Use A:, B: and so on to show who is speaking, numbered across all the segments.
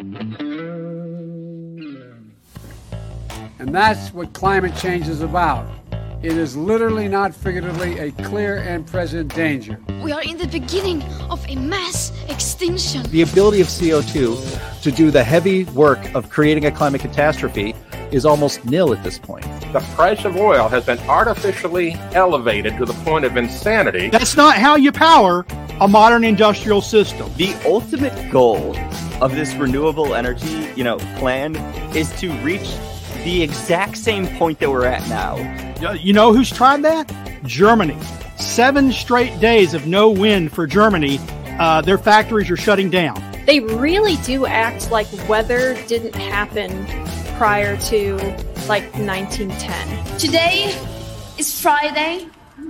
A: And that's what climate change is about. It is literally, not figuratively, a clear and present danger.
B: We are in the beginning of a mass extinction.
C: The ability of CO2 to do the heavy work of creating a climate catastrophe is almost nil at this point.
D: The price of oil has been artificially elevated to the point of insanity.
E: That's not how you power a modern industrial system.
F: The ultimate goal of this renewable energy, plan is to reach the exact same point that we're at now.
E: You know who's tried that? Germany. 7 straight days of no wind for Germany. Their factories are shutting down.
G: They really do act like weather didn't happen prior to 1910.
B: Today is Friday.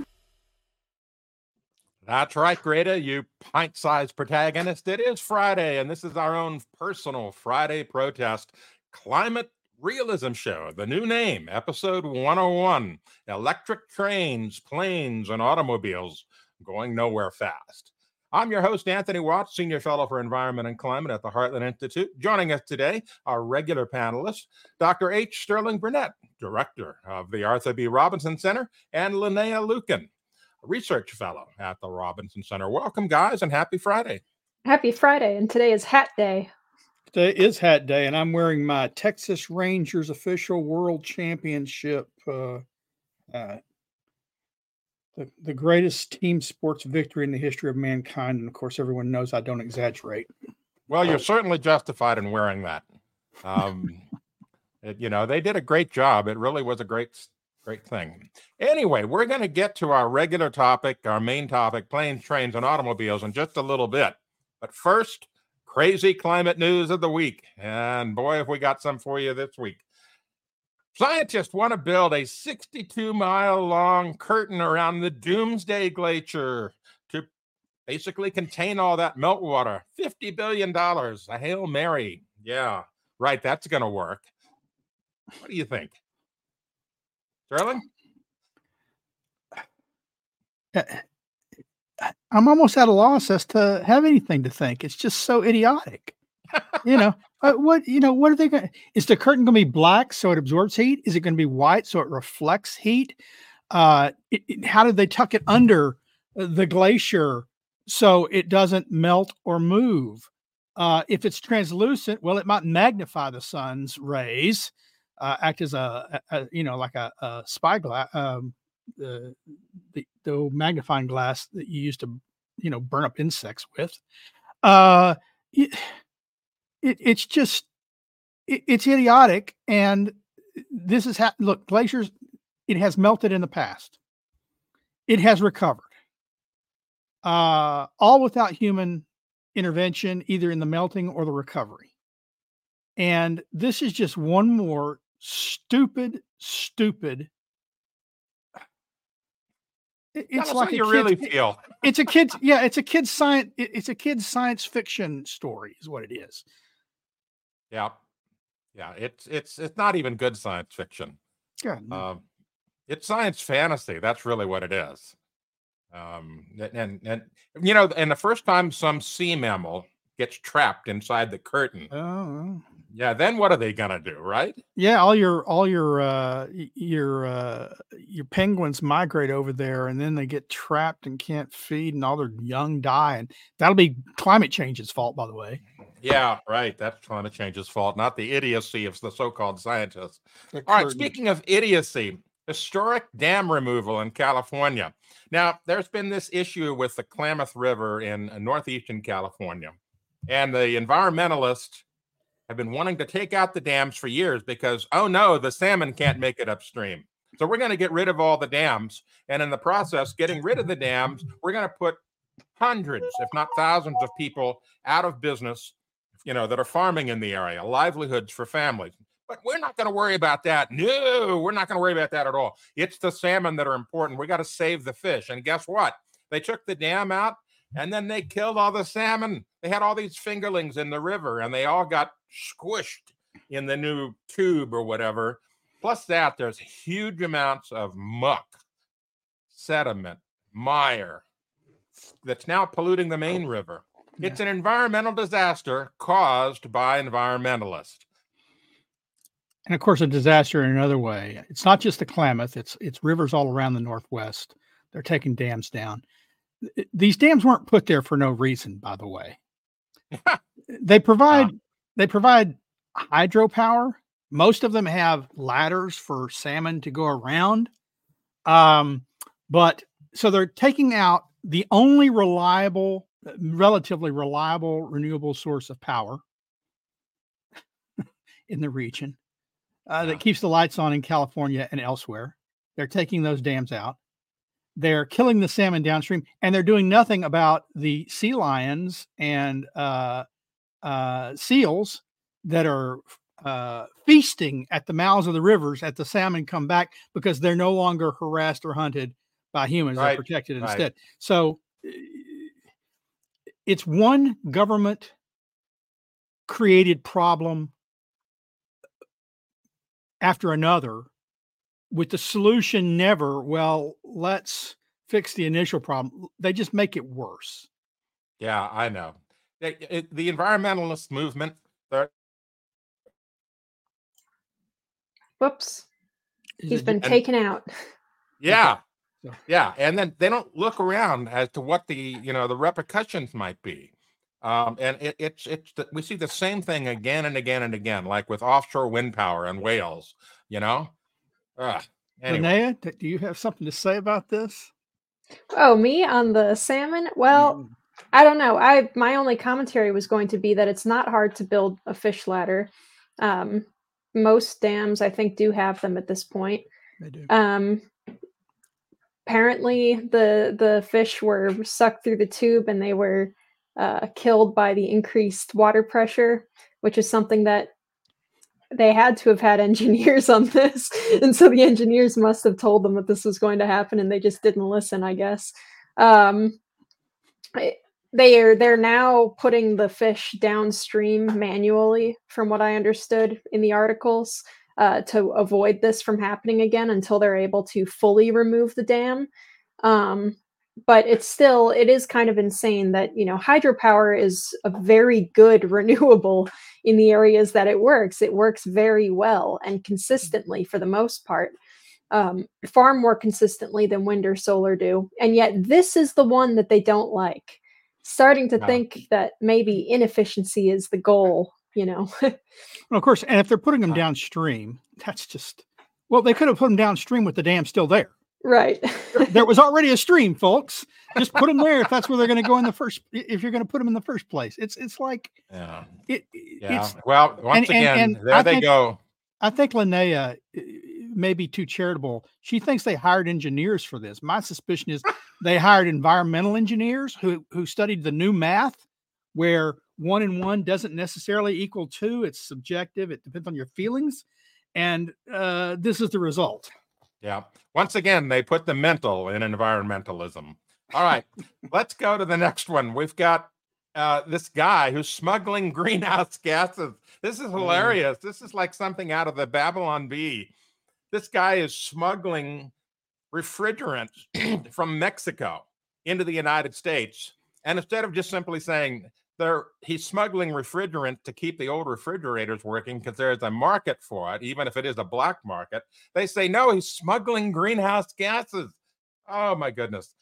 D: That's right, Greta, you pint-sized protagonist. It is Friday, and this is our own personal Friday protest climate realism show. The new name, episode 101, electric trains, planes, and automobiles going nowhere fast. I'm your host, Anthony Watts, Senior Fellow for Environment and Climate at the Heartland Institute. Joining us today, our regular panelists, Dr. H. Sterling Burnett, Director of the Arthur B. Robinson Center, and Linnea Lucan, a Research Fellow at the Robinson Center. Welcome, guys, and happy Friday.
G: Happy Friday, and today is Hat Day.
E: Today is Hat Day, and I'm wearing my Texas Rangers official World Championship, the greatest team sports victory in the history of mankind. And of course, everyone knows I don't exaggerate.
D: Well, you're certainly justified in wearing that. They did a great job. It really was a great thing. Anyway, we're going to get to our regular topic, our main topic, planes, trains, and automobiles in just a little bit. But first, crazy climate news of the week. And boy, have we got some for you this week. Scientists want to build a 62-mile-long curtain around the Doomsday Glacier to basically contain all that meltwater. $50 billion, a Hail Mary. Yeah, right, that's going to work. What do you think? Sterling?
E: I'm almost at a loss as to have anything to think. It's just so idiotic. What are they going to, is the curtain going to be black so it absorbs heat? Is it going to be white so it reflects heat? How did they tuck it under the glacier so it doesn't melt or move? If it's translucent, well, it might magnify the sun's rays, act as like a spyglass, the magnifying glass that you used to, burn up insects with. It's just, it's idiotic. And this is look, glaciers, it has melted in the past. It has recovered. All without human intervention, either in the melting or the recovery. And this is just one more stupid. It's like
D: you really feel.
E: It's a kid's, it's a kid's science. It's a kid's science fiction story, is what it is.
D: Yeah. It's not even good science fiction.
E: Yeah. No.
D: It's science fantasy. That's really what it is. And the first time some sea mammal gets trapped inside the curtain.
E: Oh.
D: Yeah, then what are they gonna do, right?
E: Yeah, all your penguins migrate over there, and then they get trapped and can't feed, and all their young die, and that'll be climate change's fault, by the way.
D: Yeah, right. That's climate change's fault, not the idiocy of the so-called scientists. All right, speaking of idiocy, historic dam removal in California. Now, there's been this issue with the Klamath River in northeastern California, and the environmentalists have been wanting to take out the dams for years because, oh no, the salmon can't make it upstream. So we're going to get rid of all the dams. And in the process, getting rid of the dams, we're going to put hundreds, if not thousands of people out of business, that are farming in the area, livelihoods for families. But we're not going to worry about that. No, we're not going to worry about that at all. It's the salmon that are important. We got to save the fish. And guess what? They took the dam out and then they killed all the salmon. They had all these fingerlings in the river and they all got squished in the new tube or whatever. Plus that, there's huge amounts of muck, sediment, mire that's now polluting the main river. It's an environmental disaster caused by environmentalists.
E: And of course, a disaster in another way. It's not just the Klamath, it's rivers all around the Northwest. They're taking dams down. These dams weren't put there for no reason, by the way. They provide hydropower. Most of them have ladders for salmon to go around. But so they're taking out the only relatively reliable renewable source of power in the region that keeps the lights on in California and elsewhere. They're taking those dams out. They're killing the salmon downstream, and they're doing nothing about the sea lions and seals that are feasting at the mouths of the rivers at the salmon come back because they're no longer harassed or hunted by humans. They're protected instead. So it's one government created problem after another, with the solution never, well, let's fix the initial problem. They just make it worse.
D: Yeah, I know. The environmentalist movement.
G: Whoops. He's been taken out.
D: Yeah. Yeah. And then they don't look around as to what the repercussions might be. And we see the same thing again and again and again, like with offshore wind power and Wales, Anyway.
E: Linnea, do you have something to say about this?
G: Oh, me on the salmon? Well, I don't know. My only commentary was going to be that it's not hard to build a fish ladder. Most dams, I think, do have them at this point.
E: They do.
G: Apparently, the fish were sucked through the tube and they were killed by the increased water pressure, which is something that they had to have had engineers on this. And so the engineers must have told them that this was going to happen and they just didn't listen, I guess. They're now putting the fish downstream manually, from what I understood in the articles, to avoid this from happening again until they're able to fully remove the dam. But it is kind of insane that, hydropower is a very good renewable in the areas that it works. It works very well and consistently for the most part, far more consistently than wind or solar do. And yet this is the one that they don't like. Starting to think that maybe inefficiency is the goal, Well,
E: of course, and if they're putting them downstream, that's just, they could have put them downstream with the dam still there.
G: Right.
E: There was already a stream, folks. Just put them there if that's where they're going to go if you're going to put them in the first place. It's like,
D: well, once again, they go.
E: I think Linnea may be too charitable. She thinks they hired engineers for this. My suspicion is they hired environmental engineers who studied the new math, where 1 and 1 doesn't necessarily equal 2. It's subjective. It depends on your feelings. And this is the result.
D: Yeah. Once again, they put the mental in environmentalism. All right. Let's go to the next one. We've got this guy who's smuggling greenhouse gases. This is hilarious. This is like something out of the Babylon Bee. This guy is smuggling refrigerants from Mexico into the United States. And instead of just simply saying he's smuggling refrigerant to keep the old refrigerators working because there's a market for it, even if it is a black market, they say, no, he's smuggling greenhouse gases. Oh, my goodness.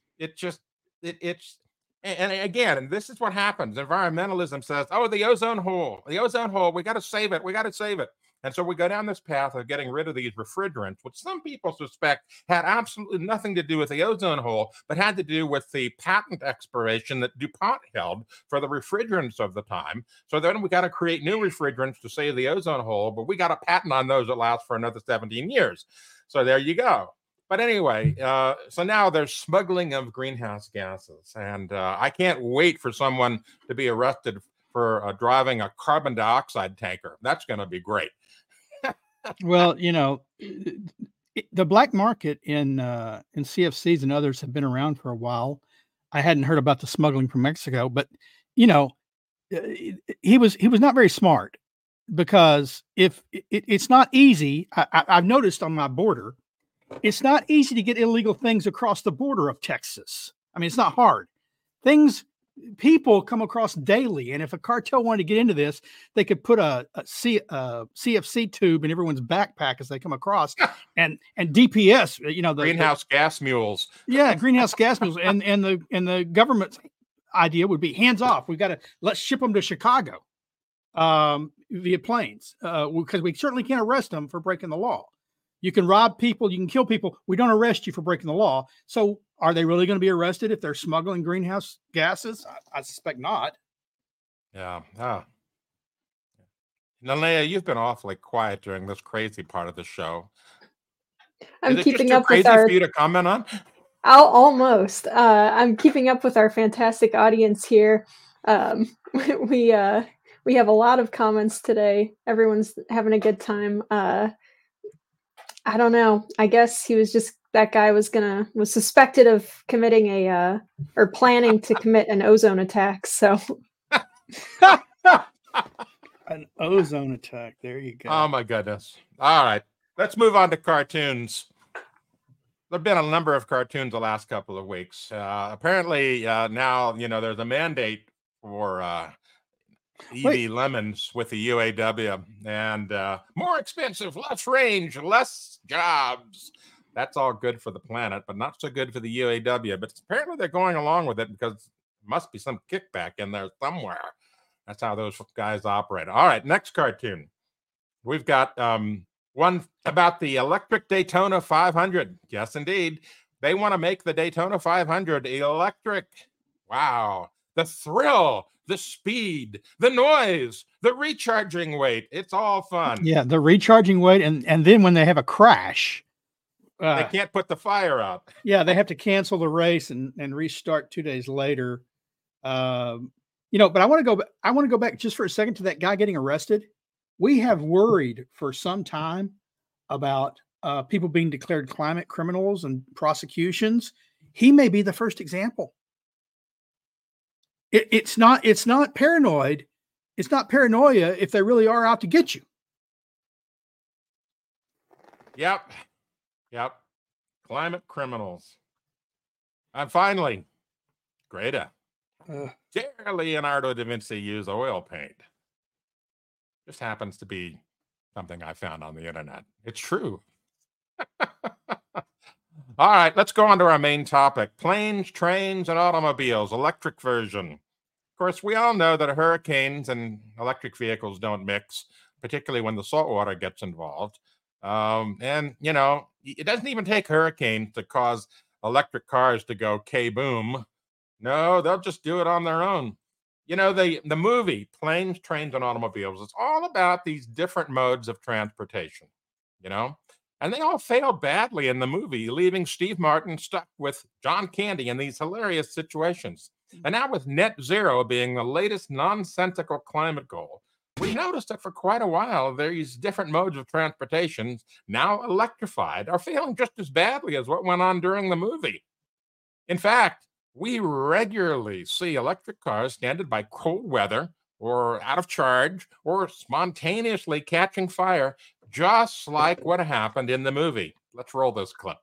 D: And again, and this is what happens. Environmentalism says, the ozone hole, we got to save it. We got to save it. And so we go down this path of getting rid of these refrigerants, which some people suspect had absolutely nothing to do with the ozone hole, but had to do with the patent expiration that DuPont held for the refrigerants of the time. So then we got to create new refrigerants to save the ozone hole, but we got a patent on those that lasts for another 17 years. So there you go. But anyway, so now there's smuggling of greenhouse gases. And I can't wait for someone to be arrested for driving a carbon dioxide tanker. That's going to be great.
E: Well, the black market in CFCs and others have been around for a while. I hadn't heard about the smuggling from Mexico, but he was not very smart, because if it's not easy, I've noticed on my border, it's not easy to get illegal things across the border of Texas. I mean, it's not hard. Things people come across daily. And if a cartel wanted to get into this, they could put a CFC tube in everyone's backpack as they come across, and DPS, the
D: greenhouse gas mules.
E: Yeah, greenhouse gas mules, and the government's idea would be hands off. Let's ship them to Chicago via planes, because we certainly can't arrest them for breaking the law. You can rob people, you can kill people. We don't arrest you for breaking the law. So are they really going to be arrested if they're smuggling greenhouse gases? I suspect not.
D: Yeah. Oh. Linnea, you've been awfully quiet during this crazy part of the show.
G: I'm keeping up
D: with our... for you to comment on?
G: Almost. I'm keeping up with our fantastic audience here. We have a lot of comments today. Everyone's having a good time. I don't know. I guess that guy was suspected of committing or planning to commit an ozone attack. So
E: an ozone attack. There you go.
D: Oh my goodness. All right. Let's move on to cartoons. There've been a number of cartoons the last couple of weeks. Apparently now, there's a mandate for EV lemons with the UAW, and more expensive, less range, less jobs. That's all good for the planet, but not so good for the UAW. But apparently they're going along with it because there must be some kickback in there somewhere. That's how those guys operate. All right, next cartoon. We've got one about the electric Daytona 500. Yes, indeed. They want to make the Daytona 500 electric. Wow. The thrill, the speed, the noise, the recharging weight. It's all fun.
E: Yeah, the recharging weight. And then when they have a crash,
D: they can't put the fire out.
E: Yeah, they have to cancel the race and restart 2 days later. But I want to go back just for a second to that guy getting arrested. We have worried for some time about people being declared climate criminals and prosecutions. He may be the first example. It's not paranoid. It's not paranoia if they really are out to get you.
D: Yep. Climate criminals. And finally, Greta. Dare Leonardo da Vinci use oil paint? Just happens to be something I found on the internet. It's true. All right, let's go on to our main topic. Planes, trains, and automobiles, electric version. Of course, we all know that hurricanes and electric vehicles don't mix, particularly when the salt water gets involved. And, it doesn't even take hurricanes to cause electric cars to go K-boom. No, they'll just do it on their own. The movie Planes, Trains, and Automobiles is all about these different modes of transportation, and they all failed badly in the movie, leaving Steve Martin stuck with John Candy in these hilarious situations. And now with net zero being the latest nonsensical climate goal, we noticed that for quite a while, these different modes of transportation, now electrified, are failing just as badly as what went on during the movie. In fact, we regularly see electric cars stranded by cold weather or out of charge or spontaneously catching fire, just like what happened in the movie. Let's roll this clip.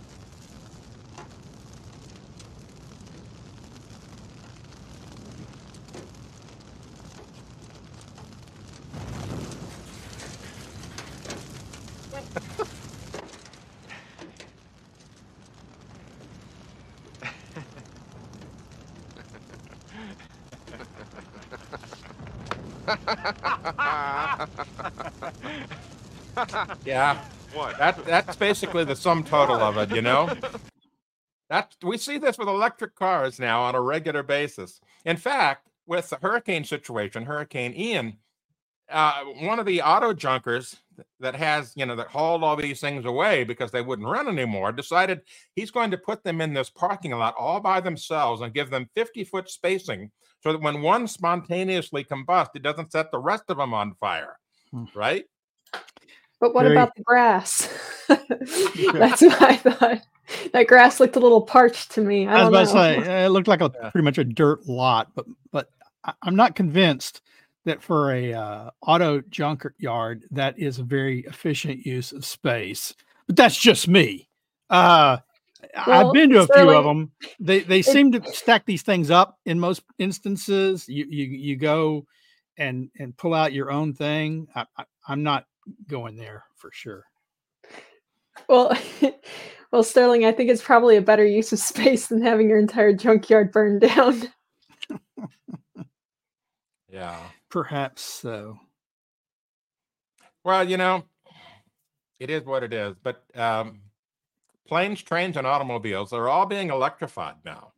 D: Yeah, what? That's basically the sum total of it, we see this with electric cars now on a regular basis. In fact, with the hurricane situation, Hurricane Ian, one of the auto junkers that hauled all these things away because they wouldn't run anymore, decided he's going to put them in this parking lot all by themselves and give them 50-foot spacing so that when one spontaneously combusts, it doesn't set the rest of them on fire, right?
G: But what about the grass? That's what I thought. That grass looked a little parched to me. I was about to
E: say, it looked like pretty much a dirt lot, but I'm not convinced that for a auto junker yard, that is a very efficient use of space. But that's just me. I've been to a few of
G: Sterling,
E: them. They seem to stack these things up in most instances. You go and pull out your own thing. I'm not going there for sure.
G: well, well, Sterling, I think it's probably a better use of space than having your entire junkyard burned down.
D: Yeah.
E: Perhaps so.
D: Well, it is what it is. But planes, trains, and automobiles are all being electrified now.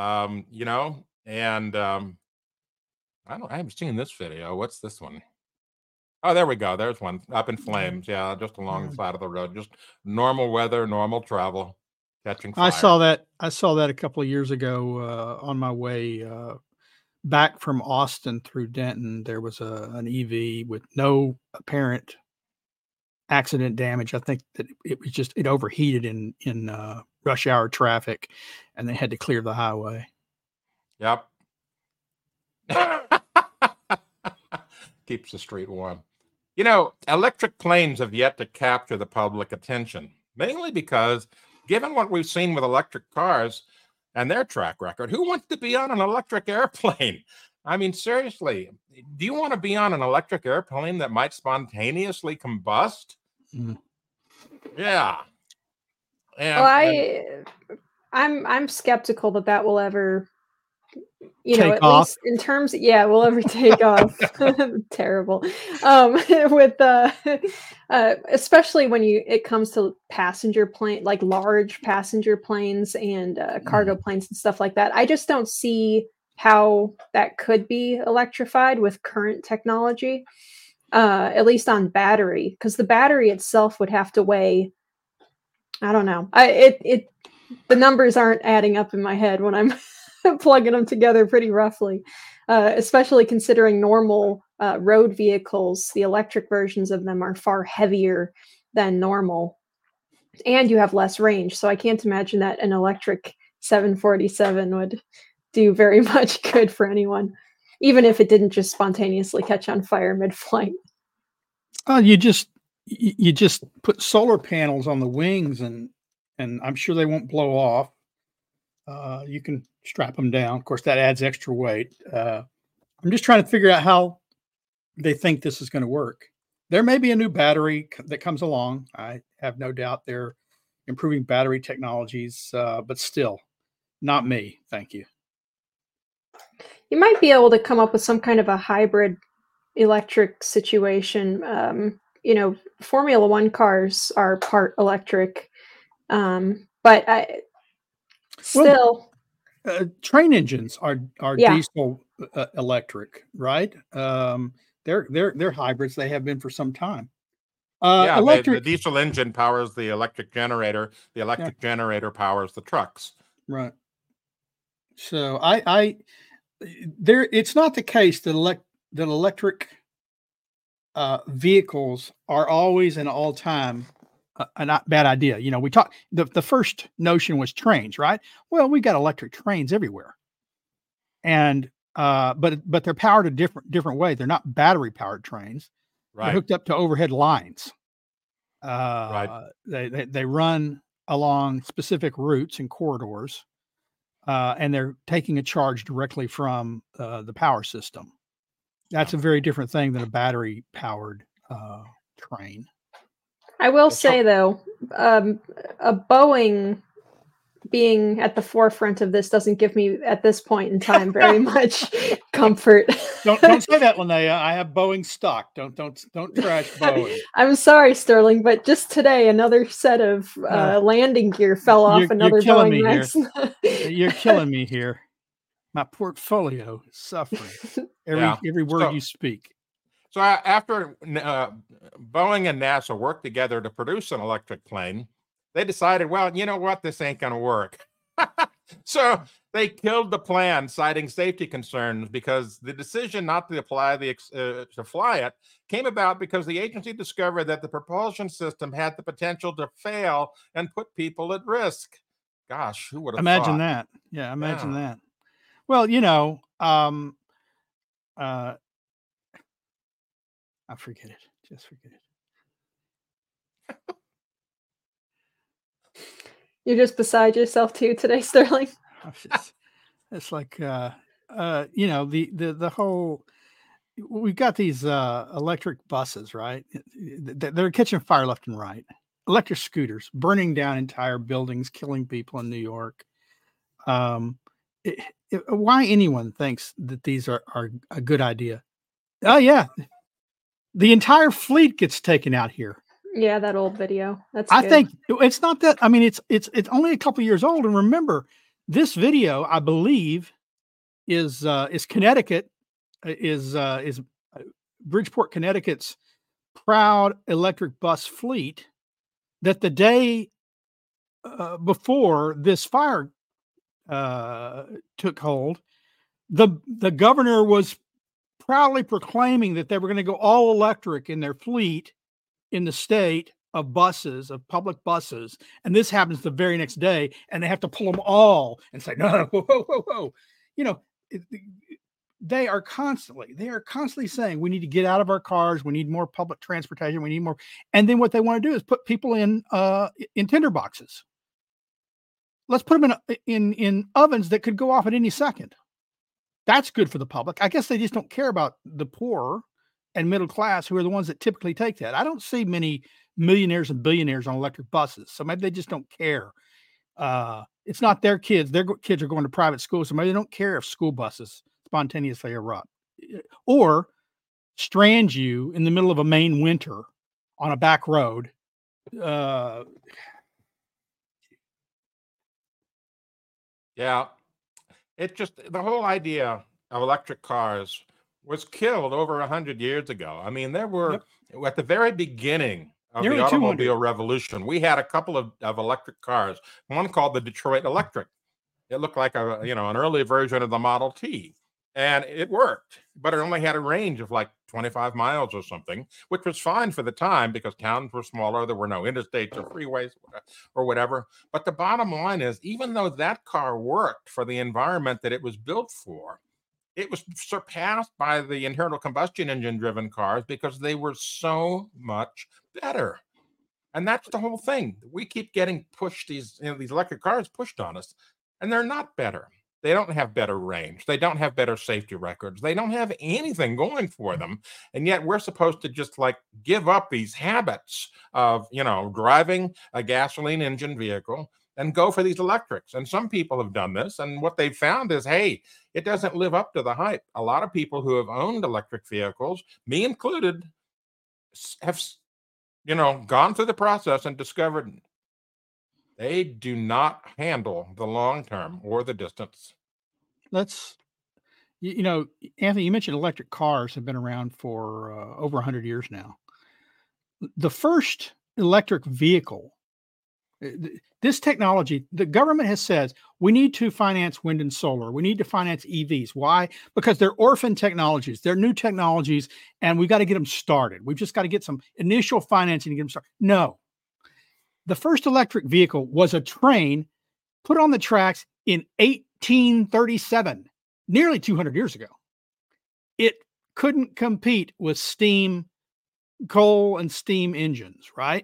D: And I haven't seen this video. What's this one? Oh, there we go. There's one up in flames. Yeah, just along the side of the road. Just normal weather, normal travel, catching fire.
E: I saw that a couple of years ago on my way back from Austin through Denton. There was an EV with no apparent accident damage. I think that it overheated in rush hour traffic, and they had to clear the highway.
D: Yep. Keeps the street warm. Electric planes have yet to capture the public attention, mainly because, given what we've seen with electric cars and their track record, who wants to be on an electric airplane? I mean, seriously, do you want to be on an electric airplane that might spontaneously combust?
E: Mm.
D: Yeah.
G: I'm skeptical that will ever,
E: take
G: at
E: off.
G: least in terms, will ever take off. Terrible. With especially when it comes to passenger plane, like large passenger planes and cargo planes and stuff like that. I just don't see how that could be electrified with current technology, at least on battery, because the battery itself would have to weigh, I don't know. The numbers aren't adding up in my head when I'm plugging them together pretty roughly, especially considering normal road vehicles. The electric versions of them are far heavier than normal, and you have less range. So I can't imagine that an electric 747 would do very much good for anyone, even if it didn't just spontaneously catch on fire mid-flight.
E: You just put solar panels on the wings, and I'm sure they won't blow off. You can strap them down. Of course, that adds extra weight. I'm just trying to figure out how they think this is going to work. There may be a new battery that comes along. I have no doubt they're improving battery technologies, but still, not me. Thank you.
G: You might be able to come up with some kind of a hybrid electric situation. Formula One cars are part electric, but
E: train engines are
G: Yeah.
E: diesel electric, right? They're hybrids. They have been for some time.
D: The diesel engine powers the electric generator. The electric generator powers the trucks.
E: Right. So it's not the case that electric vehicles are always an all-time a not bad idea. We talked, the first notion was trains, right? Well, we got electric trains everywhere, and but they're powered a different way. They're not battery powered trains.
D: Right.
E: They're hooked up to overhead lines.
D: Right.
E: They run along specific routes and corridors, and they're taking a charge directly from the power system. That's a very different thing than a battery powered train.
G: I will say, though, a Boeing being at the forefront of this doesn't give me, at this point in time, very much comfort.
E: Don't say that, Linnea. I have Boeing stock. Don't trash Boeing.
G: I'm sorry, Sterling, but just today, another set of landing gear fell off another Boeing Max.
E: You're killing me here. My portfolio is suffering. Every word you speak.
D: So after Boeing and NASA worked together to produce an electric plane, they decided, well, you know what? This ain't going to work. So they killed the plan, citing safety concerns, because the decision not to fly it came about because the agency discovered that the propulsion system had the potential to fail and put people at risk. Gosh, who would have
E: Imagine
D: thought?
E: that. Yeah, imagine that. Well, I forget it. Just forget it.
G: You're just beside yourself too today, Sterling.
E: It's like the whole. We've got these electric buses, right? They're catching fire left and right. Electric scooters burning down entire buildings, killing people in New York. Why anyone thinks that these are a good idea? Oh yeah, the entire fleet gets taken out here.
G: Yeah, that old video.
E: I think it's not that. I mean, it's only a couple years old. And remember, this video, I believe, is Connecticut, is Bridgeport, Connecticut's proud electric bus fleet. That the day before this fire took hold, the governor was proudly proclaiming that they were going to go all electric in their fleet in the state of buses, of public buses. And this happens the very next day, and they have to pull them all and say, no, whoa. You know, they are constantly saying we need to get out of our cars. We need more public transportation. We need more. And then what they want to do is put people in tinderboxes. Let's put them in ovens that could go off at any second. That's good for the public. I guess they just don't care about the poor and middle class, who are the ones that typically take that. I don't see many millionaires and billionaires on electric buses. So maybe they just don't care. It's not their kids. Their kids are going to private schools. So maybe they don't care if school buses spontaneously erupt or strand you in the middle of a Maine winter on a back road.
D: Yeah. It just, the whole idea of electric cars was killed over 100 years ago. I mean, there were, at the very beginning of the automobile revolution, we had a couple of electric cars, one called the Detroit Electric. It looked like an early version of the Model T, and it worked, but it only had a range of like 25 miles or something, which was fine for the time because towns were smaller. There were no interstates or freeways or whatever. But the bottom line is, even though that car worked for the environment that it was built for, it was surpassed by the internal combustion engine driven cars because they were so much better. And that's the whole thing. We keep getting pushed, these electric cars pushed on us, and they're not better. They don't have better range. They don't have better safety records. They don't have anything going for them. And yet we're supposed to just like give up these habits of, driving a gasoline engine vehicle and go for these electrics. And some people have done this. And what they've found is, hey, it doesn't live up to the hype. A lot of people who have owned electric vehicles, me included, have, gone through the process and discovered they do not handle the long term or the distance.
E: Anthony, you mentioned electric cars have been around for over 100 years now. The first electric vehicle, this technology, the government has said we need to finance wind and solar. We need to finance EVs. Why? Because they're orphan technologies. They're new technologies, and we've got to get them started. We've just got to get some initial financing to get them started. No. The first electric vehicle was a train put on the tracks in 1837, nearly 200 years ago. It couldn't compete with coal and steam engines, right?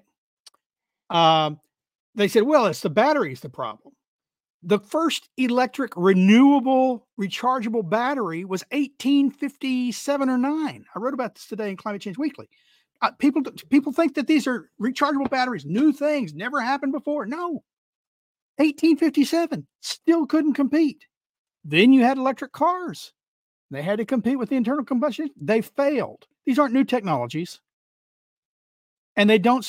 E: They said, well, it's the batteries the problem. The first electric renewable rechargeable battery was 1857 or 9. I wrote about this today in Climate Change Weekly. People think that these are rechargeable batteries, new things, never happened before. No. 1857, still couldn't compete. Then you had electric cars. They had to compete with the internal combustion. They failed. These aren't new technologies. And they don't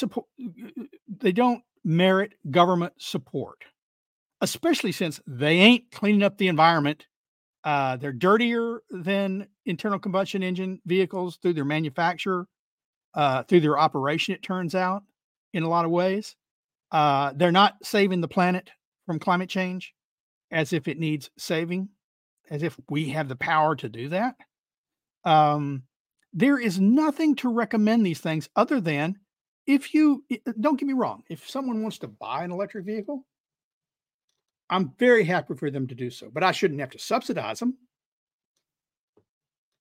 E: merit government support, especially since they ain't cleaning up the environment. They're dirtier than internal combustion engine vehicles through their manufacture. Through their operation, it turns out, in a lot of ways. They're not saving the planet from climate change as if it needs saving, as if we have the power to do that. There is nothing to recommend these things other than don't get me wrong, if someone wants to buy an electric vehicle, I'm very happy for them to do so, but I shouldn't have to subsidize them.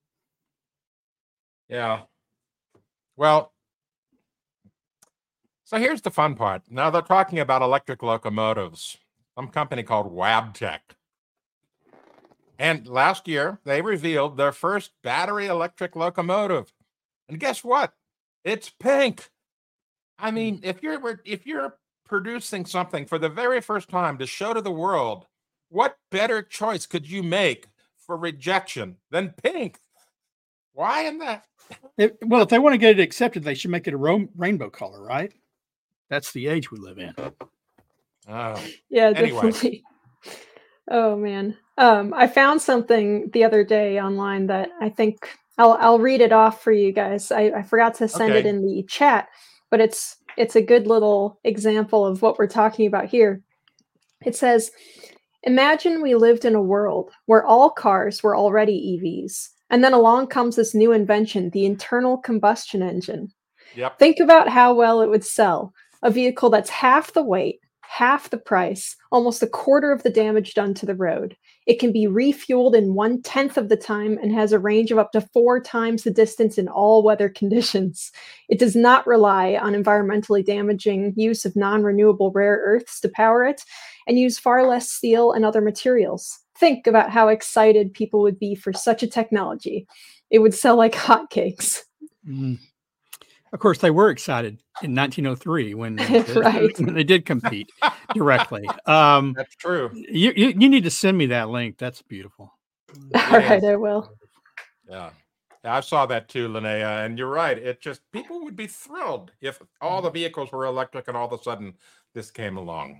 D: Yeah. Well, So here's the fun part. Now they're talking about electric locomotives. Some company called Wabtec. And last year, they revealed their first battery electric locomotive. And guess what? It's pink. I mean, if you're producing something for the very first time to show to the world, what better choice could you make for rejection than pink? Why in that?
E: Well, if they want to get it accepted, they should make it a rainbow color, right? That's the age we live in.
G: Yeah,
D: anyway.
G: definitely. Oh man. I found something the other day online that I think I'll read it off for you guys. I forgot to send it in the chat, but it's a good little example of what we're talking about here. It says, imagine we lived in a world where all cars were already EVs, and then along comes this new invention, the internal combustion engine.
D: Yep.
G: Think about how well it would sell. A vehicle that's half the weight, half the price, almost a quarter of the damage done to the road. It can be refueled in 1/10 of the time and has a range of up to 4 times the distance in all weather conditions. It does not rely on environmentally damaging use of non-renewable rare earths to power it and use far less steel and other materials. Think about how excited people would be for such a technology. It would sell like hotcakes.
E: Mm. Of course, they were excited in 1903 when
G: Right.
E: when they did compete directly.
D: That's true.
E: You need to send me that link. That's beautiful.
G: All right, I will.
D: Yeah. I saw that too, Linnea, and you're right. It just, people would be thrilled if all the vehicles were electric and all of a sudden this came along.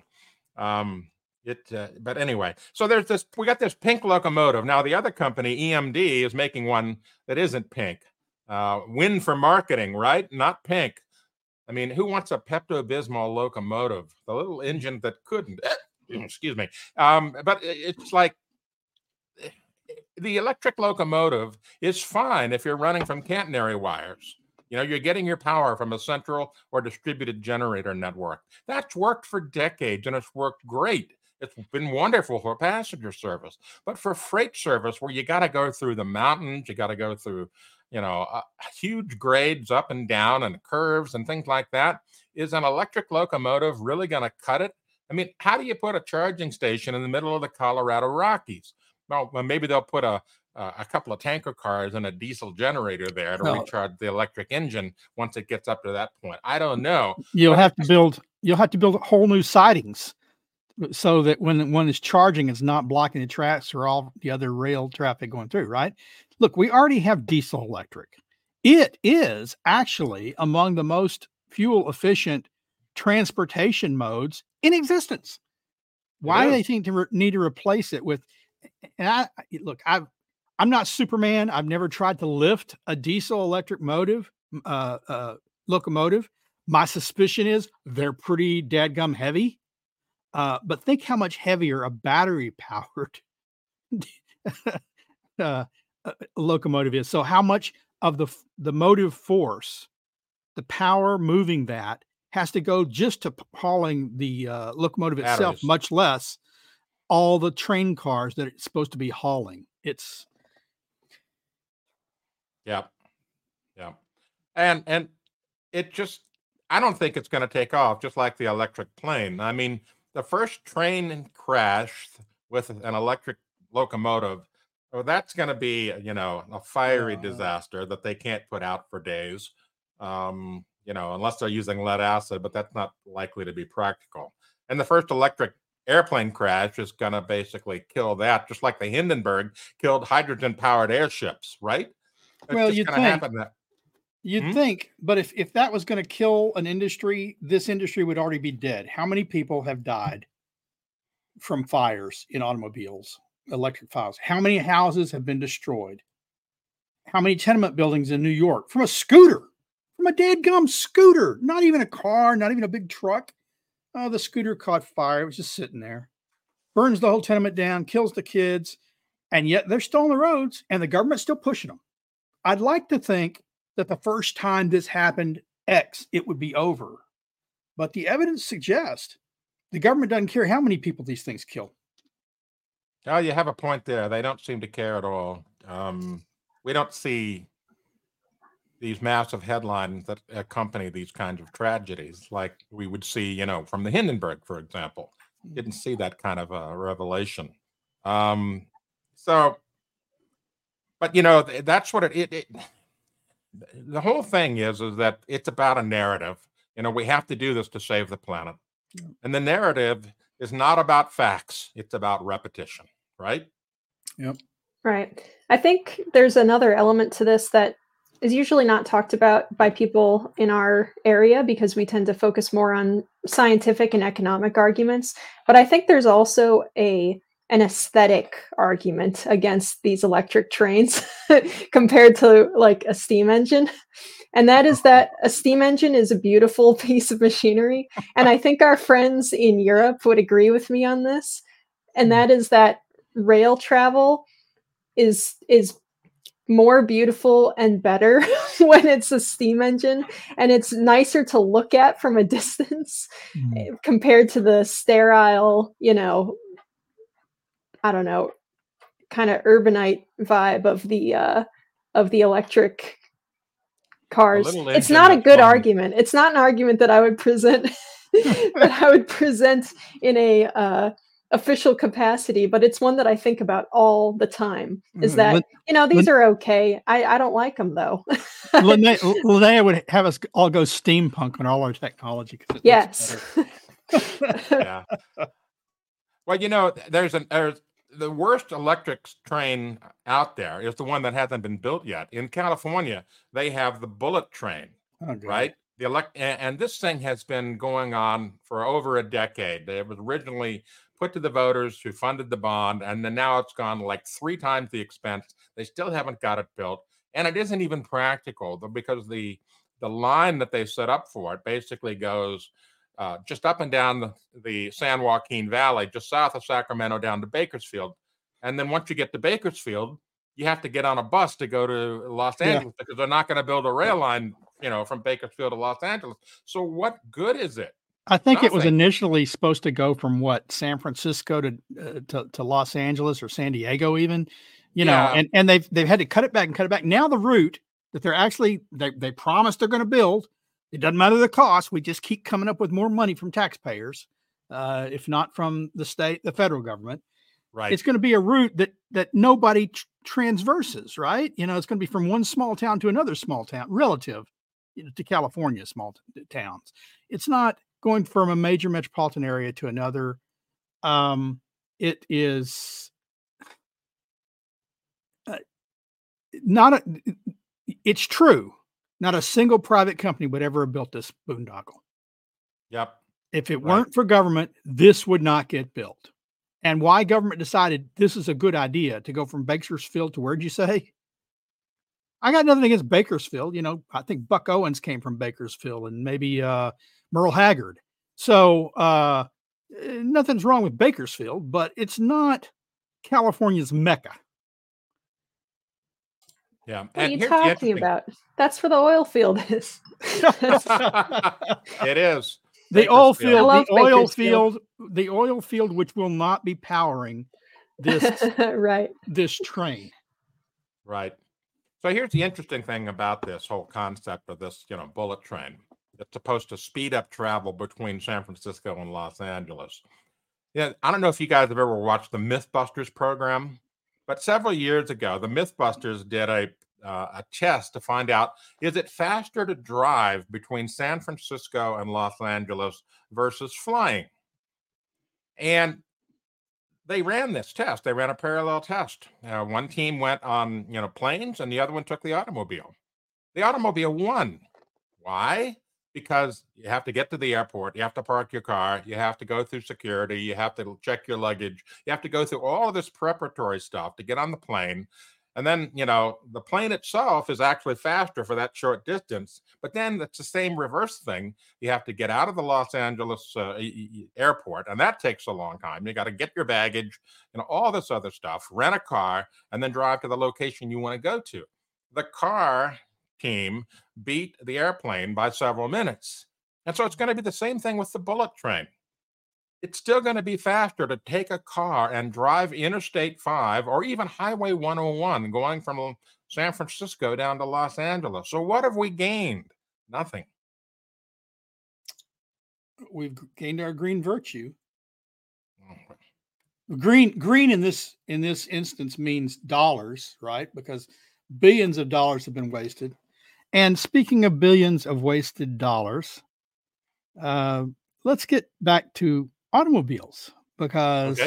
D: But anyway, so we got this pink locomotive. Now the other company, EMD, is making one that isn't pink. Win for marketing, right? Not pink. I mean, who wants a Pepto-Bismol locomotive? The little engine that couldn't. Excuse me. But it's like the electric locomotive is fine if you're running from catenary wires. You know, you're getting your power from a central or distributed generator network. That's worked for decades and it's worked great. It's been wonderful for passenger service. But for freight service, where you got to go through the mountains, you got to go through, huge grades up and down and curves and things like that, is an electric locomotive really going to cut it? I mean, how do you put a charging station in the middle of the Colorado Rockies? Well, maybe they'll put a couple of tanker cars and a diesel generator there to recharge the electric engine once it gets up to that point. I don't know.
E: You'll have to build whole new sidings so that when one is charging, it's not blocking the tracks or all the other rail traffic going through, right? Look, we already have diesel electric. It is actually among the most fuel efficient transportation modes in existence. Why do they think to need to replace it with? And I'm not Superman. I've never tried to lift a diesel electric locomotive. My suspicion is they're pretty dadgum heavy. But think how much heavier a battery powered locomotive is. So how much of the motive force, the power moving that, has to go just to hauling the locomotive itself, much less all the train cars that it's supposed to be hauling. It's
D: yeah. And it just, I don't think it's going to take off, just like the electric plane. I mean, the first train crash with an electric locomotive, that's going to be, a fiery disaster that they can't put out for days, unless they're using lead acid, but that's not likely to be practical. And the first electric airplane crash is going to basically kill that, just like the Hindenburg killed hydrogen-powered airships, right?
E: Well, you'd think, but if that was going to kill an industry, this industry would already be dead. How many people have died from fires in automobiles, electric fires? How many houses have been destroyed? How many tenement buildings in New York from a scooter, from a dadgum scooter, not even a car, not even a big truck. Oh, the scooter caught fire. It was just sitting there, burns the whole tenement down, kills the kids, and yet they're still on the roads and the government's still pushing them. I'd like to think that the first time this happened, it would be over. But the evidence suggests the government doesn't care how many people these things kill.
D: Oh, you have a point there. They don't seem to care at all. We don't see these massive headlines that accompany these kinds of tragedies, like we would see, from the Hindenburg, for example. Didn't see that kind of a revelation. So, but that's what the whole thing is that it's about a narrative. We have to do this to save the planet. And the narrative is not about facts. It's about repetition, right?
A: Yep.
G: Right. I think there's another element to this that is usually not talked about by people in our area because we tend to focus more on scientific and economic arguments. But I think there's also an aesthetic argument against these electric trains compared to like a steam engine. And that is that a steam engine is a beautiful piece of machinery. And I think our friends in Europe would agree with me on this. And that is that rail travel is more beautiful and better when it's a steam engine, and it's nicer to look at from a distance compared to the sterile, I don't know, kind of urbanite vibe of the electric cars. It's not a good argument. It's not an argument that I would present in a official capacity, but it's one that I think about all the time. Is that these are okay. I don't like them though.
E: Linnea would have us all go steampunk on all our technology.
G: Yes.
D: Yeah. Well, there's the worst electric train out there is the one that hasn't been built yet. In California, they have the bullet train, right? And this thing has been going on for over a decade. It was originally put to the voters who funded the bond, and then now it's gone like 3 times the expense. They still haven't got it built, and it isn't even practical because the line that they set up for it basically goes just up and down the San Joaquin Valley, just south of Sacramento, down to Bakersfield. And then once you get to Bakersfield, you have to get on a bus to go to Los Angeles because they're not going to build a rail line, from Bakersfield to Los Angeles. So what good is it?
E: I think it was initially supposed to go from San Francisco to Los Angeles or San Diego, even, and they've had to cut it back. Now the route that they're actually they promised they're going to build. It doesn't matter the cost. We just keep coming up with more money from taxpayers, if not from the federal government.
D: Right.
E: It's going to be a route that nobody transverses, right? It's going to be from one small town to another small town relative to California small towns. It's not going from a major metropolitan area to another. It is it's true. Not a single private company would ever have built this boondoggle.
D: Yep.
E: If it weren't for government, this would not get built. And why government decided this is a good idea to go from Bakersfield to where'd you say? I got nothing against Bakersfield. I think Buck Owens came from Bakersfield and maybe Merle Haggard. So nothing's wrong with Bakersfield, but it's not California's Mecca.
D: Yeah.
G: What are you talking about? That's where the oil field is.
D: It is.
E: The oil field, which will not be powering this this train.
D: Right. So here's the interesting thing about this whole concept of this, bullet train. It's supposed to speed up travel between San Francisco and Los Angeles. Yeah, I don't know if you guys have ever watched the Mythbusters program, but several years ago, the Mythbusters did a test to find out, is it faster to drive between San Francisco and Los Angeles versus flying? And they ran this test. They ran a parallel test. One team went on, planes, and the other one took the automobile. The automobile won. Why? Because you have to get to the airport. You have to park your car. You have to go through security. You have to check your luggage. You have to go through all of this preparatory stuff to get on the plane. And then, the plane itself is actually faster for that short distance. But then it's the same reverse thing. You have to get out of the Los Angeles airport, and that takes a long time. You got to get your baggage and all this other stuff, rent a car, and then drive to the location you want to go to. The car team beat the airplane by several minutes. And so it's going to be the same thing with the bullet train. It's still going to be faster to take a car and drive Interstate 5 or even Highway 101 going from San Francisco down to Los Angeles. So what have we gained? Nothing.
E: We've gained our green virtue. Green in this instance means dollars, right? Because billions of dollars have been wasted. And speaking of billions of wasted dollars, let's get back to automobiles, because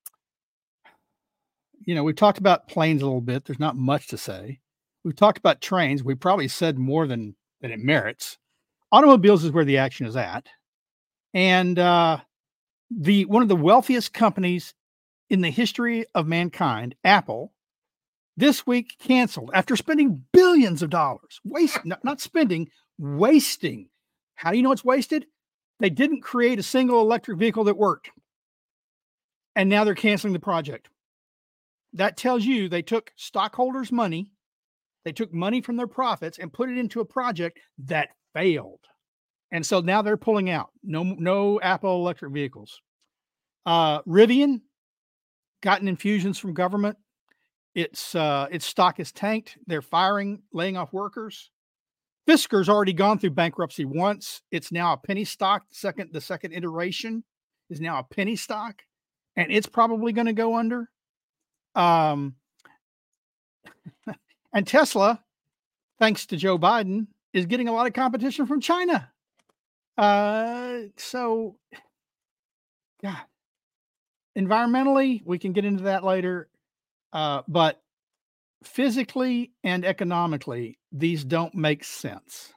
E: we've talked about planes a little bit. There's not much to say. We've talked about trains. We probably said more than it merits. Automobiles is where the action is at. And one of the wealthiest companies in the history of mankind, Apple, this week canceled after spending billions of dollars. Not spending, wasting. How do you know it's wasted? They didn't create a single electric vehicle that worked. And now they're canceling the project. That tells you they took stockholders' money, they took money from their profits and put it into a project that failed. And so now they're pulling out. No Apple electric vehicles. Rivian gotten infusions from government. Its stock is tanked. They're laying off workers. Fisker's already gone through bankruptcy once. It's now a penny stock. The second iteration is now a penny stock, and it's probably going to go under. And Tesla, thanks to Joe Biden, is getting a lot of competition from China. So, yeah, environmentally, we can get into that later. But physically and economically, these don't make sense.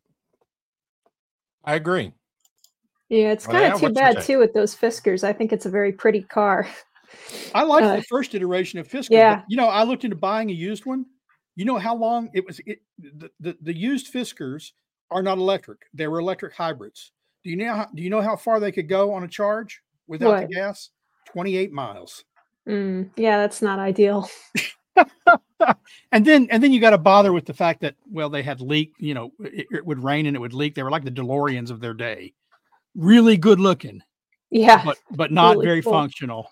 D: I agree.
G: Yeah, it's kind of too bad too with those Fiskers. I think it's a very pretty car.
E: I like the first iteration of Fisker.
G: Yeah.
E: But, I looked into buying a used one. You know how long it was? The used Fiskers are not electric. They were electric hybrids. Do you know how far they could go on a charge without the gas? 28 miles.
G: Yeah, that's not ideal.
E: And then you got to bother with the fact that, well, they had leak, it would rain and it would leak. They were like the DeLoreans of their day. Really good looking.
G: Yeah.
E: But not
G: really
E: very
G: cool.
E: functional.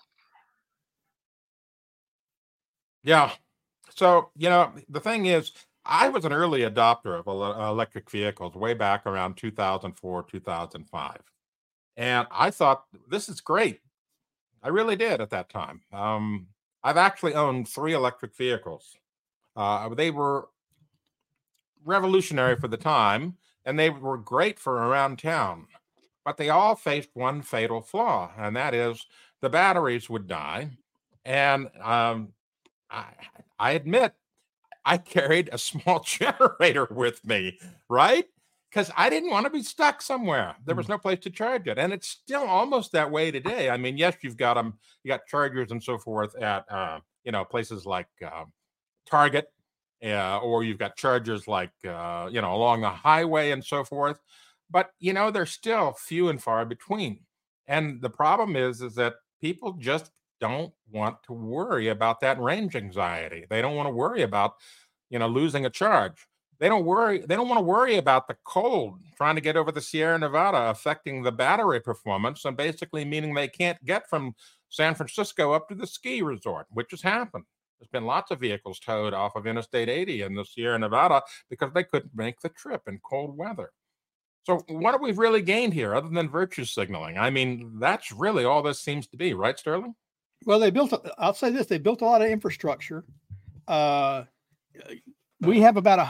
D: Yeah. So, the thing is, I was an early adopter of electric vehicles way back around 2004, 2005. And I thought, this is great. I really did at that time. I've actually owned 3 electric vehicles. They were revolutionary for the time, and they were great for around town. But they all faced one fatal flaw, and that is the batteries would die. And I admit, I carried a small generator with me, right? Because I didn't want to be stuck somewhere. There was no place to charge it. And it's still almost that way today. I mean, yes, you got chargers and so forth at, places like Target, or you've got chargers like, along the highway and so forth. But, they're still few and far between. And the problem is that people just don't want to worry about that range anxiety. They don't want to worry about, losing a charge. They don't want to worry about the cold trying to get over the Sierra Nevada affecting the battery performance and basically meaning they can't get from San Francisco up to the ski resort, which has happened. There's been lots of vehicles towed off of Interstate 80 in the Sierra Nevada because they couldn't make the trip in cold weather. So what have we really gained here other than virtue signaling? I mean, that's really all this seems to be, right, Sterling?
E: Well, I'll say this, they built a lot of infrastructure. We have about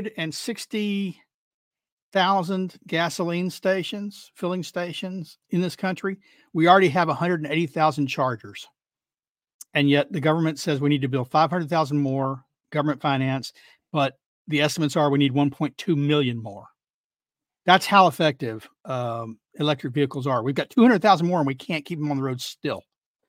E: 160,000 gasoline stations, filling stations in this country. We already have 180,000 chargers. And yet the government says we need to build 500,000 more, government finance, but the estimates are we need 1.2 million more. That's how effective electric vehicles are. We've got 200,000 more and we can't keep them on the road still.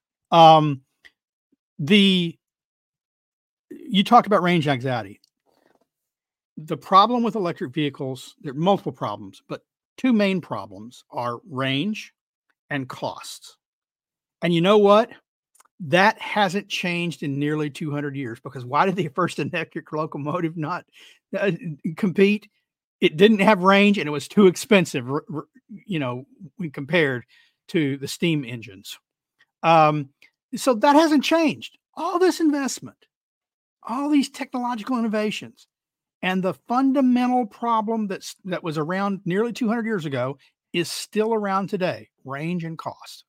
E: You talk about range anxiety. The problem with electric vehicles, there are multiple problems, but 2 main problems are range and costs. And you know what? That hasn't changed in nearly 200 years, because why did the first electric locomotive not compete? It didn't have range and it was too expensive, when compared to the steam engines. So that hasn't changed. All this investment, all these technological innovations. And the fundamental problem that was around nearly 200 years ago is still around today: range and cost.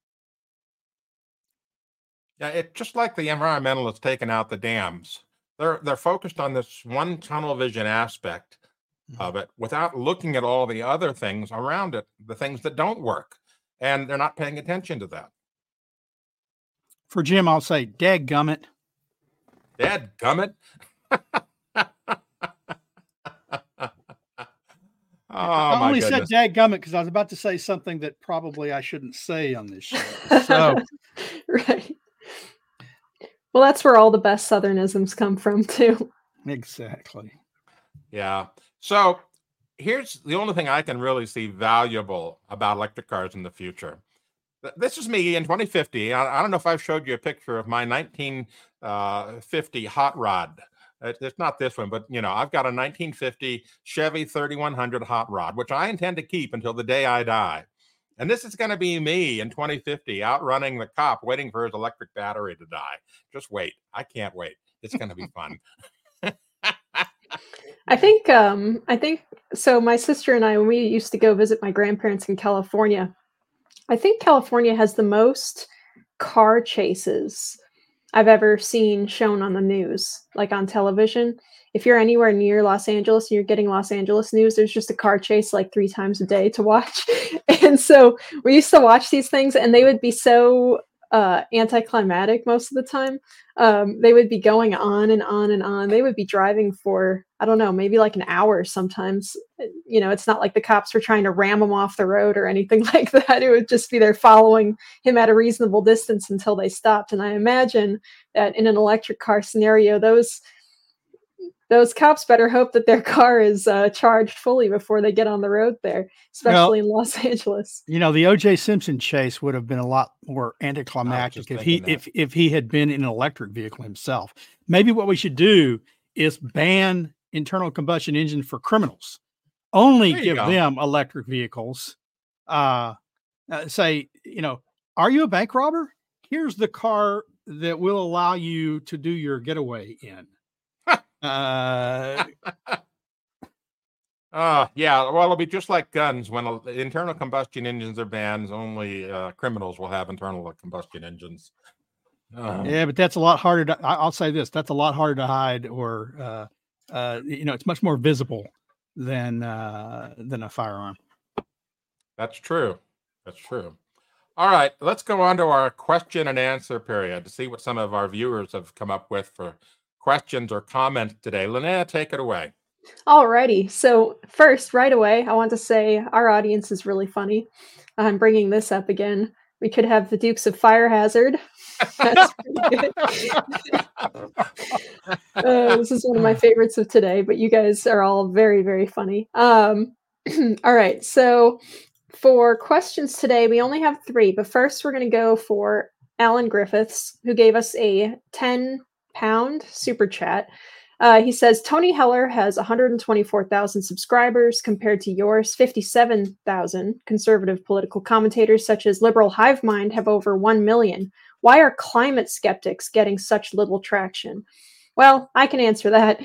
D: Yeah, it's just like the environmentalists taking out the dams. They're focused on this one tunnel vision aspect of it without looking at all the other things around it, the things that don't work, and they're not paying attention to that.
E: For Jim, I'll say, dadgummit.
D: Dadgummit.
E: I only said dadgummit because I was about to say something that probably I shouldn't say on this show. So,
G: right. Well, that's where all the best Southernisms come from, too.
E: Exactly.
D: Yeah. So here's the only thing I can really see valuable about electric cars in the future. This is me in 2050. I don't know if I've showed you a picture of my 1950 hot rod. It's not this one, but I've got a 1950 Chevy 3100 hot rod, which I intend to keep until the day I die. And this is going to be me in 2050 outrunning the cop, waiting for his electric battery to die. Just wait. I can't wait. It's going to be fun.
G: I think so. My sister and I, when we used to go visit my grandparents in California, I think California has the most car chases I've ever seen shown on the news, like on television. If you're anywhere near Los Angeles and you're getting Los Angeles news, there's just a car chase like 3 times a day to watch. And so we used to watch these things, and they would be so anticlimactic most of the time. They would be going on and on and on. They would be driving for, I don't know, maybe like an hour sometimes. It's not like the cops were trying to ram him off the road or anything like that. It would just be there following him at a reasonable distance until they stopped. And I imagine that in an electric car scenario, those cops better hope that their car is charged fully before they get on the road there, especially in Los Angeles.
E: The O.J. Simpson chase would have been a lot more anticlimactic if he had been in an electric vehicle himself. Maybe what we should do is ban internal combustion engines for criminals. Only give them electric vehicles. Say, are you a bank robber? Here's the car that will allow you to do your getaway in.
D: Yeah, well, it'll be just like guns. When internal combustion engines are banned, only criminals will have internal combustion engines.
E: Yeah, but that's a lot harder I'll say this, that's a lot harder to hide, or it's much more visible than a firearm. That's
D: true. All right, let's go on to our question and answer period to see what some of our viewers have come up with for questions or comments today. Linnea, take it away.
G: Alrighty. So first, right away, I want to say our audience is really funny. I'm bringing this up again. We could have the Dukes of Fire Hazard. That's pretty good. This is one of my favorites of today, but you guys are all very, very funny. All right. So for questions today, we only have 3, but first we're going to go for Alan Griffiths, who gave us a £10 super chat. He says, Tony Heller has 124,000 subscribers compared to yours 57,000. Conservative political commentators such as Liberal Hive Mind have over 1 million. Why are climate skeptics getting such little traction? Well, I can answer that.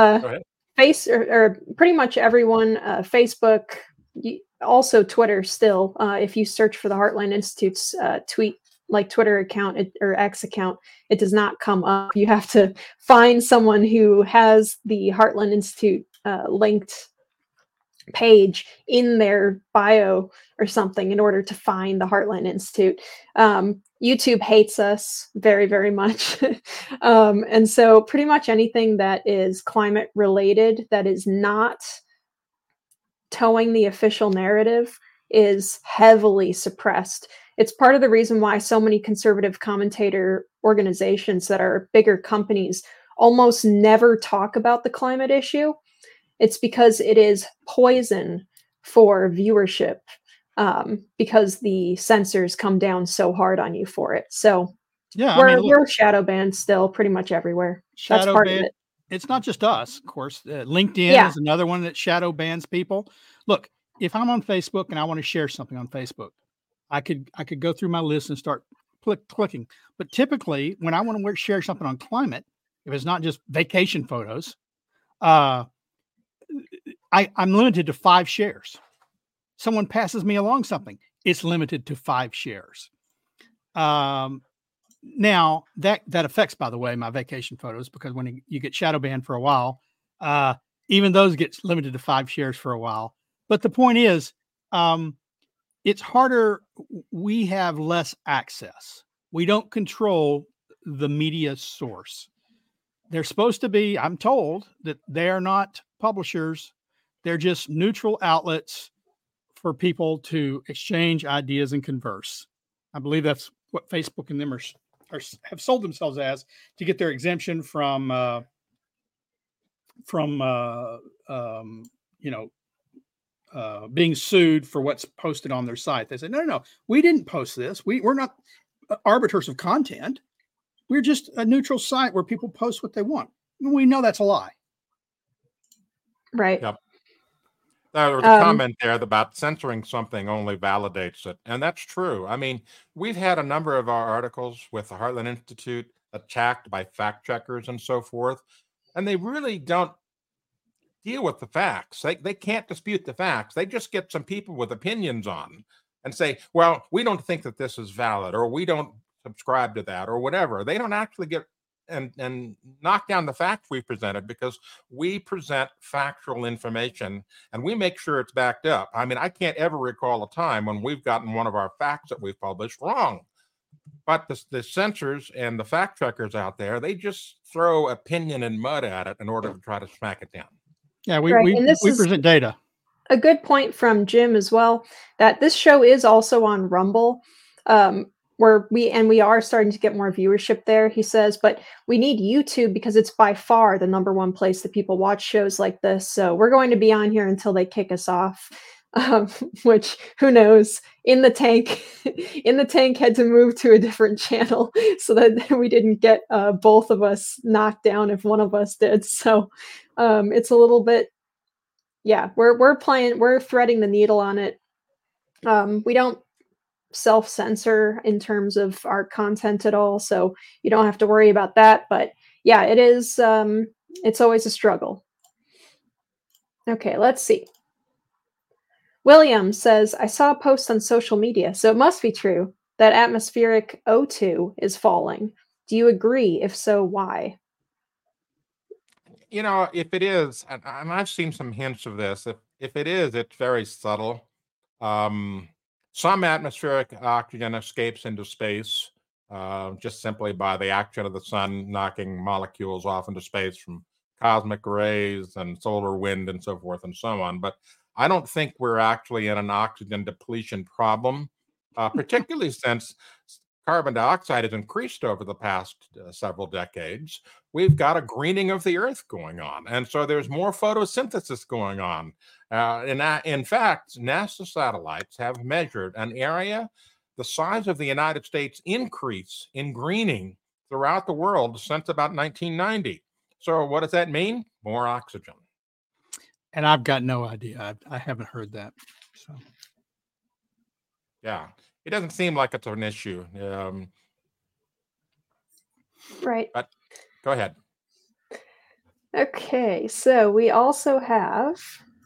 G: Pretty much everyone, Facebook, also Twitter still, if you search for the Heartland Institute's Twitter account or X account, it does not come up. You have to find someone who has the Heartland Institute linked page in their bio or something in order to find the Heartland Institute. YouTube hates us very, very much. And so pretty much anything that is climate related that is not towing the official narrative is heavily suppressed. It's part of the reason why so many conservative commentator organizations that are bigger companies almost never talk about the climate issue. It's because it is poison for viewership, because the censors come down so hard on you for it. So yeah, we're shadow banned still pretty much everywhere. That's part of it.
E: It's not just us, of course. LinkedIn is another one that shadow bans people. Look, if I'm on Facebook and I want to share something on Facebook, I could go through my list and start clicking. But typically, when I want to share something on climate, if it's not just vacation photos, I'm limited to 5 shares. Someone passes me along something, it's limited to 5 shares. Now that affects, by the way, my vacation photos, because when you get shadow banned for a while, even those get limited to 5 shares for a while. But the point is, it's harder. We have less access. We don't control the media source. They're supposed to be, I'm told that they are not publishers. They're just neutral outlets for people to exchange ideas and converse. I believe that's what Facebook and them have sold themselves as, to get their exemption from being sued for what's posted on their site. They say, no, we didn't post this. We're not arbiters of content. We're just a neutral site where people post what they want. We know that's a lie.
G: Right.
D: Yep. There was a comment there about censoring something only validates it. And that's true. I mean, we've had a number of our articles with the Heartland Institute attacked by fact checkers and so forth. And they really don't deal with the facts. They can't dispute the facts. They just get some people with opinions on and say, well, we don't think that this is valid, or we don't subscribe to that, or whatever. They don't actually get and knock down the facts we presented, because we present factual information and we make sure it's backed up. I mean, I can't ever recall a time when we've gotten one of our facts that we've published wrong. But the censors and the fact checkers out there, they just throw opinion and mud at it in order to try to smack it down.
E: Yeah, we present data.
G: A good point from Jim as well, that this show is also on Rumble, where we are starting to get more viewership there, he says, but we need YouTube because it's by far the #1 place that people watch shows like this. So we're going to be on here until they kick us off, which, who knows? In the tank had to move to a different channel so that we didn't get both of us knocked down if one of us did. So it's a little bit, yeah, we're threading the needle on it. We don't self-censor in terms of our content at all, so you don't have to worry about that. But yeah, it is, it's always a struggle. Okay, let's see. William says, I saw a post on social media, so it must be true that atmospheric O2 is falling. Do you agree? If so, why?
D: You know, if it is, and I've seen some hints of this, if it is, it's very subtle. Some atmospheric oxygen escapes into space just simply by the action of the sun knocking molecules off into space from cosmic rays and solar wind and so forth and so on. But I don't think we're actually in an oxygen depletion problem, particularly since carbon dioxide has increased over the past several decades. We've got a greening of the earth going on. And so there's more photosynthesis going on. In fact, NASA satellites have measured an area the size of the United States increase in greening throughout the world since about 1990. So what does that mean? More oxygen.
E: And I've got no idea. I haven't heard that. So,
D: yeah, it doesn't seem like it's an issue.
G: Right.
D: But go ahead.
G: Okay, so we also have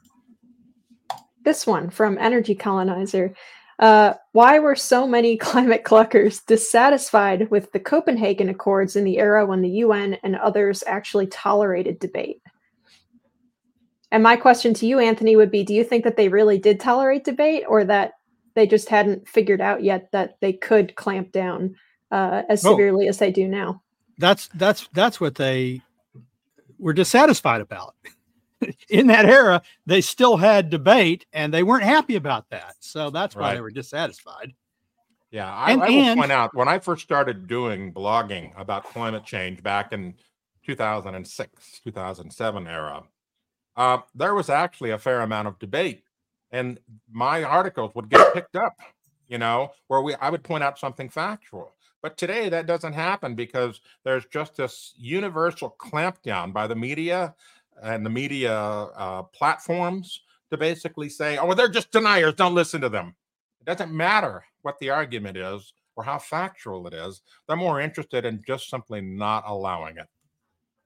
G: this one from Energy Colonizer. Why were so many climate cluckers dissatisfied with the Copenhagen Accords in the era when the UN and others actually tolerated debate? And my question to you, Anthony, would be, do you think that they really did tolerate debate, or that they just hadn't figured out yet that they could clamp down as severely as they do now?
E: That's what they were dissatisfied about. In that era, they still had debate, and they weren't happy about that. So that's why they were dissatisfied.
D: Yeah, I will point out, when I first started doing blogging about climate change back in 2006, 2007 era, there was actually a fair amount of debate, and my articles would get picked up, where I would point out something factual. But today that doesn't happen because there's just this universal clampdown by the media and the media platforms to basically say, oh, well, they're just deniers, don't listen to them. It doesn't matter what the argument is or how factual it is. They're more interested in just simply not allowing it.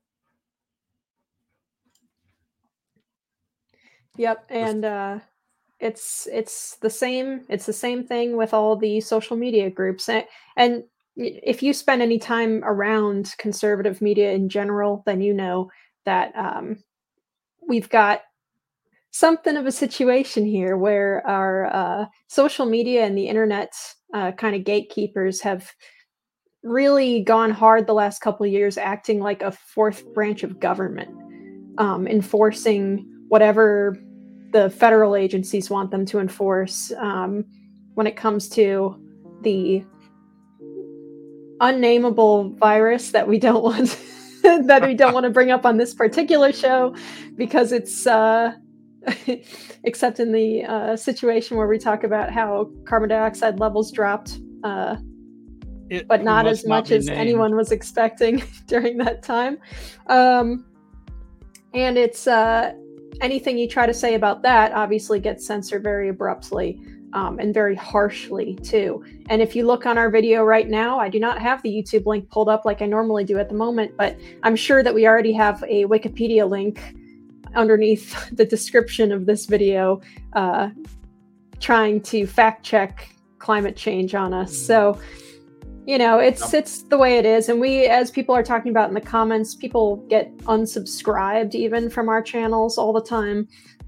G: Yep, and it's the same. It's the same thing with all the social media groups, and if you spend any time around conservative media in general, then you know that we've got something of a situation here where our social media and the internet kind of gatekeepers have really gone hard the last couple of years, acting like a fourth branch of government, enforcing whatever the federal agencies want them to enforce when it comes to the unnameable virus that we don't want that we don't want to bring up on this particular show because it's except in the situation where we talk about how carbon dioxide levels dropped but not as much as anyone was expecting during that time. And it's anything you try to say about that obviously gets censored very abruptly and very harshly too. And if you look on our video right now, I do not have the YouTube link pulled up like I normally do at the moment, but I'm sure that we already have a Wikipedia link underneath the description of this video trying to fact check climate change on us. So you know, it's the way it is. And we, as people are talking about in the comments, people get unsubscribed even from our channels all the time.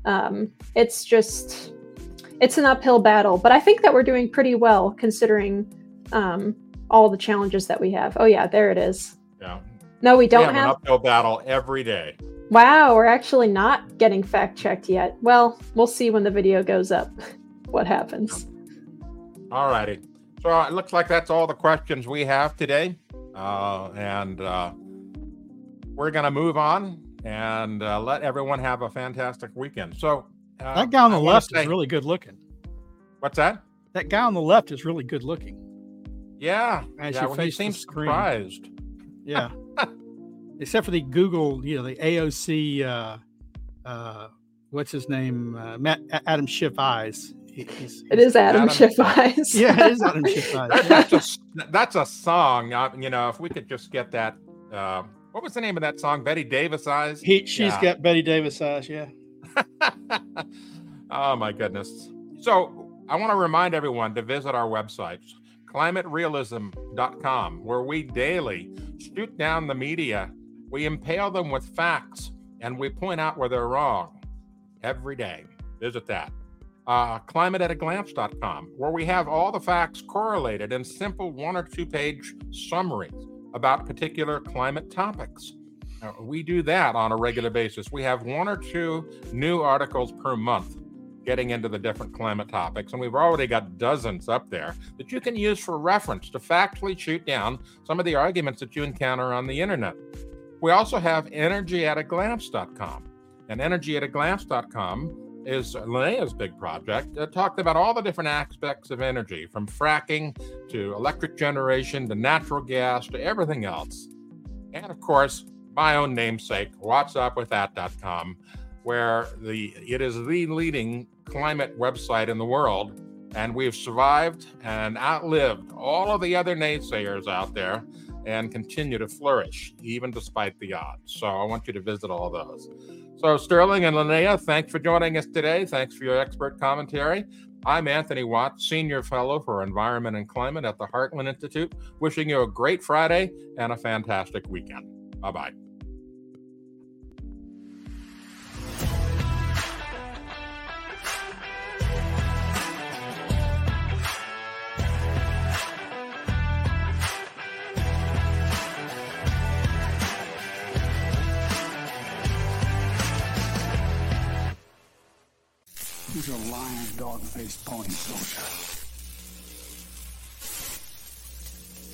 G: It's an uphill battle, but I think that we're doing pretty well considering all the challenges that we have. Oh yeah, there it is.
D: Yeah.
G: No, we don't
D: have an uphill battle every day.
G: Wow, we're actually not getting fact checked yet. Well, we'll see when the video goes up what happens.
D: All righty. So it looks like that's all the questions we have today. And we're going to move on and let everyone have a fantastic weekend. So
E: that guy on the left is really good looking.
D: What's that?
E: That guy on the left is really good looking.
D: Yeah. He seems surprised.
E: Yeah. Except for the Google, the AOC, what's his name? Adam Schiff eyes.
G: It is Adam Schiff eyes.
E: Yeah, it is Adam Schiff eyes.
D: That's a song. If we could just get that. What was the name of that song? Betty Davis eyes.
E: She's got Betty Davis eyes. Yeah.
D: Oh my goodness. So I want to remind everyone to visit our websites, climaterealism.com, where we daily shoot down the media. We impale them with facts and we point out where they're wrong every day. Visit that. Climateataglance.com, where we have all the facts correlated in simple 1 or 2 page summaries about particular climate topics. We do that on a regular basis. We have 1 or 2 new articles per month getting into the different climate topics, and we've already got dozens up there that you can use for reference to factually shoot down some of the arguments that you encounter on the internet. We also have energyataglance.com, and energyataglance.com is Linnea's big project. It talked about all the different aspects of energy, from fracking to electric generation to natural gas to everything else. And of course, my own namesake, whatsupwiththat.com, where it is the leading climate website in the world, and we've survived and outlived all of the other naysayers out there and continue to flourish, even despite the odds. So I want you to visit all those. So Sterling and Linnea, thanks for joining us today. Thanks for your expert commentary. I'm Anthony Watts, Senior Fellow for Environment and Climate at the Heartland Institute, wishing you a great Friday and a fantastic weekend. Bye-bye.
A: He's a lying, dog-faced pony soldier.